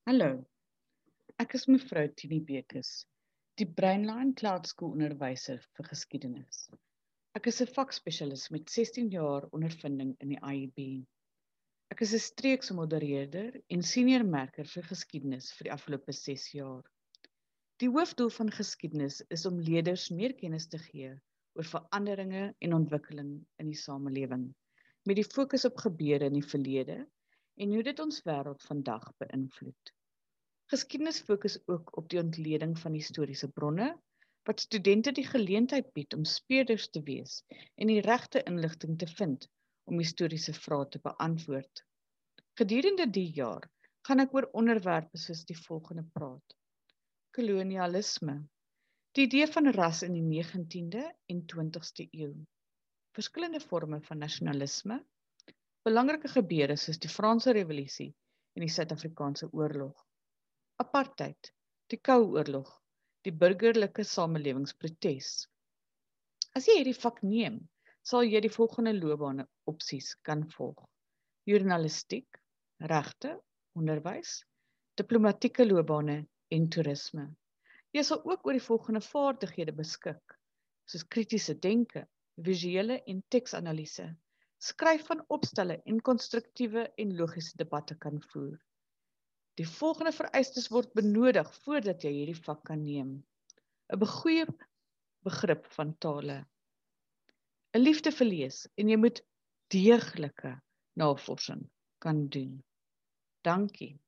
Hallo, ek is mevrou Tini Bekes, die Breinline Cloud School onderwyser vir geskiedenis. Ek is 'n vakspesialis met 16 jaar ondervinding in die IEB. Ek is 'n streekse modereerder en senior merker vir geskiedenis vir die afgelope 6 jaar. Die hoofdoel van geskiedenis is om leerders meer kennis te gee oor veranderinge en ontwikkeling in die samelewing, met die fokus op gebeure in die verlede en hoe dit ons wêreld vandag beïnvloed. Geskiedenis fokus ook op die ontleding van historiese bronne, wat studente die geleentheid bied om speurders te wees en die regte inligting te vind om historiese vrae te beantwoord. Gedurende die jaar gaan ek oor onderwerpe soos die volgende praat: kolonialisme, die idee van ras in die 19de en 20ste eeu, verskillende forme van nasionalisme, belangrike gebeure soos die Franse Revolusie en die Suid-Afrikaanse Oorlog, apartheid, die Koue Oorlog, die burgerlike samelewingsprotes. As jy hierdie vak neem, sal jy die volgende loopbane opsies kan volg: journalistiek, regte, onderwys, diplomatieke loopbane en toerisme. Jy sal ook oor die volgende vaardighede beskik, soos kritiese denke, visuele en teksanalise, skryf van opstelle en konstruktiewe en logiese debatte kan voer. Die volgende vereistes word benodig voordat jy hierdie vak kan neem: 'n goeie begrip van tale, 'n liefde vir lees en jy moet deeglike navorsing kan doen. Dankie.